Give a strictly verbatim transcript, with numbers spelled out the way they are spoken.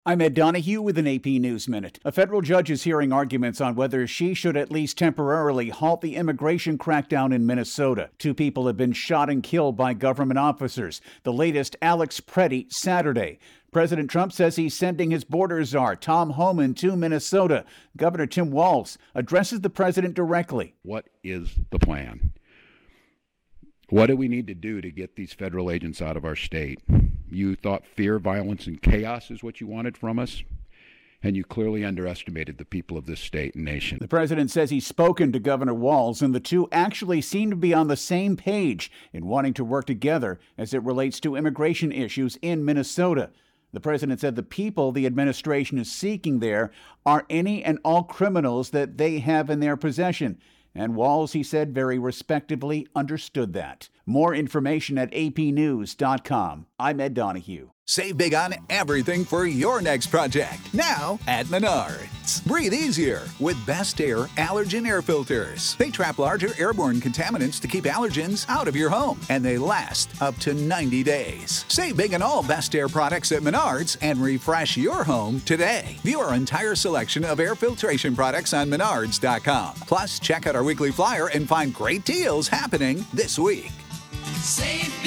I'm Ed Donahue with an A P News Minute. A federal judge is hearing arguments on whether she should at least temporarily halt the immigration crackdown in Minnesota. Two people have been shot and killed by government officers. The latest, Alex Preddy, Saturday. President Trump says he's sending his border czar, Tom Homan, to Minnesota. Governor Tim Walz addresses the president directly. What is the plan? What do we need to do to get these federal agents out of our state? You thought fear, violence, and chaos is what you wanted from us, and you clearly underestimated the people of this state and nation. The president says he's spoken to Governor Walz, and the two actually seem to be on the same page in wanting to work together as it relates to immigration issues in Minnesota. The president said the people the administration is seeking there are any and all criminals that they have in their possession. And Walz, he said, very respectably understood that. More information at A P news dot com. I'm Ed Donahue. Save big on everything for your next project. Now at Menards. Breathe easier with Best Air allergen air filters. They trap larger airborne contaminants to keep allergens out of your home, and they last up to ninety days. Save big on all Best Air products at Menards and refresh your home today. View our entire selection of air filtration products on Menards dot com. Plus, check out our weekly flyer and find great deals happening this week. Save